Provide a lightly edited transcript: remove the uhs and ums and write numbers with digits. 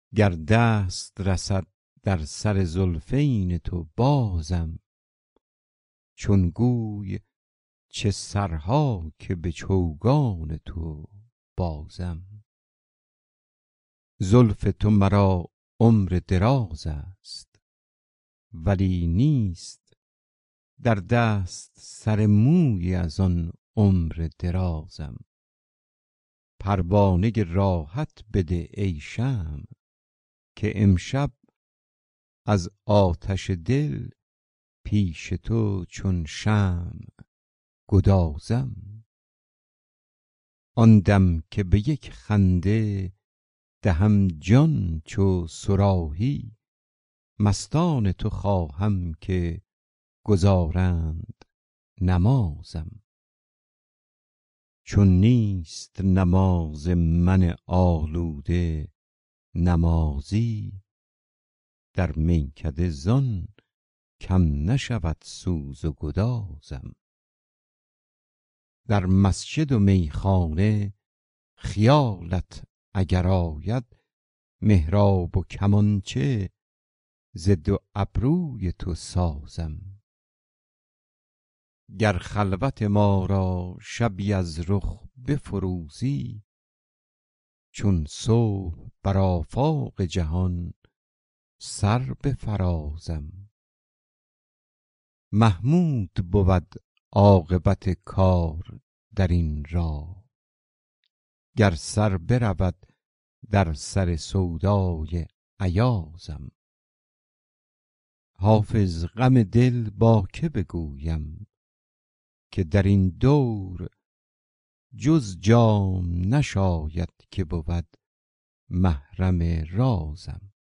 گر دست رسد در سر زلفین تو بازم، چون گوی چه سرها که به چوگان تو بازم. زلف تو مرا عمر دراز است، ولی نیست در دست سر مویی از آن عمر درازم. پروانه راحت بده ای شمع، که امشب از آتش دل پیش تو چون شمع گدازم. آن دم که به یک خنده دهم جان چو صراحی، مستان تو خواهم که گزارند نمازم. چون نیست نماز من آلوده نمازی، در میکده زان کم نشود سوز و گدازم. در مسجد و میخانه خیالت اگر آید، محراب و کمانچه ز دو ابروی تو سازم. گر خلوت ما را شبی از رخ بفروزی، چون صبح بر آفاق جهان سر بفرازم. محمود بود عاقبت کار در این راه، گر سر برود در سر سودای ایازم. حافظ غم دل با که بگویم، که در این دور جز جام نشاید که بود محرم رازم.